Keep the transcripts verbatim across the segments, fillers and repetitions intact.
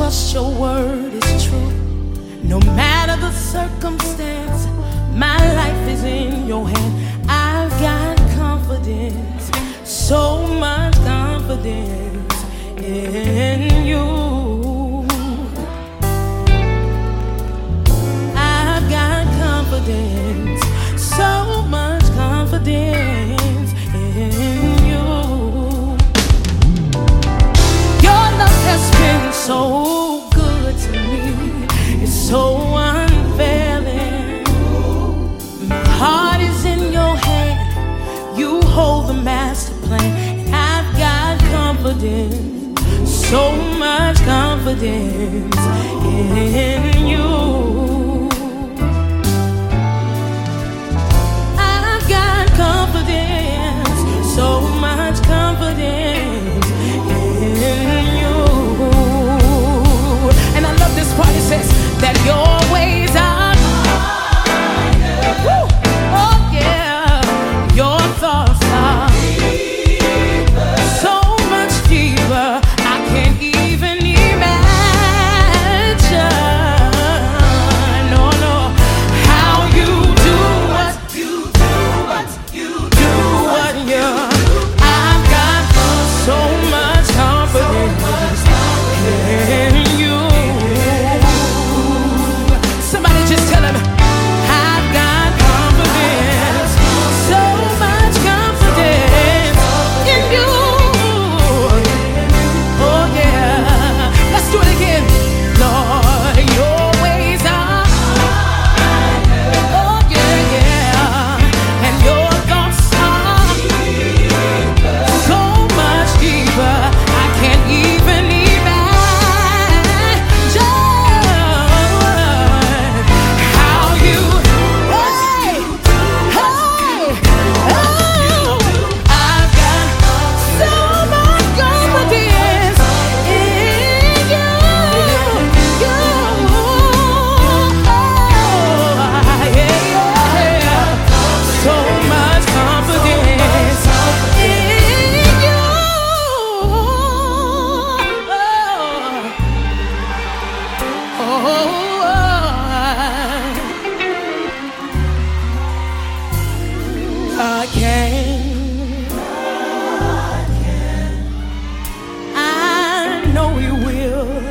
trust your word is true. No matter the circumstance, my life is in your hand. I've got confidence, so much confidence in you. I've got confidence, so much confidence in you. Your love has been so good to me. It's so unfailing. My heart is in your hand. You hold the master plan. And I've got confidence, so much confidence in you. I've got confidence, so much confidence in you. And I love this part. It says that your ways are higher. Woo! Oh yeah, your thoughts are deeper, so much deeper. I can't even imagine. No, no, how you do what you do, what you do, what you. I've got so much confidence in you. Somebody just tell him, I've got confidence, so much confidence in you. Oh yeah, let's do it again. Lord, your ways are higher. Oh yeah, yeah, and your thoughts are deeper, so much deeper. I can't even imagine how you. Hey, hey, oh, I've got so much confidence in you, you. Oh, yeah, yeah. So much confidence in you. Oh, oh, I can. I know He will.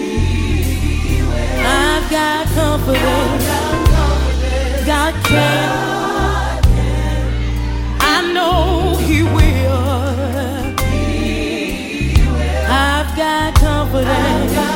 I've got confidence. God can. I know He will. I've got confidence.